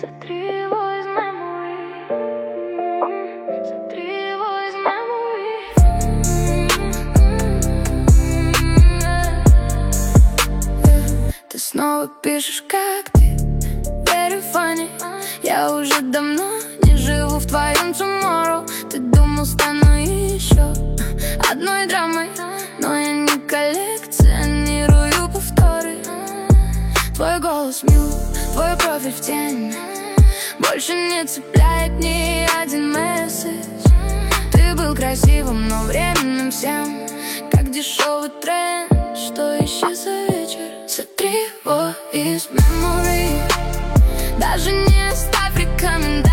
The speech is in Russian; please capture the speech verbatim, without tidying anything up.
Сотри его из memory. Сотри его из memory. Ты снова пишешь, как ты, very funny. Я уже давно не живу в твоем tomorrow. Ты думал, стану еще одной драмой, но я не коллекционирую повторы. Твой голос мил, твой профиль в тень, больше не цепляет ни один месседж. Ты был красивым, но временным всем, как дешевый тренд, что исчез за вечер. Сотри его из memory. Даже не оставь рекомендаций.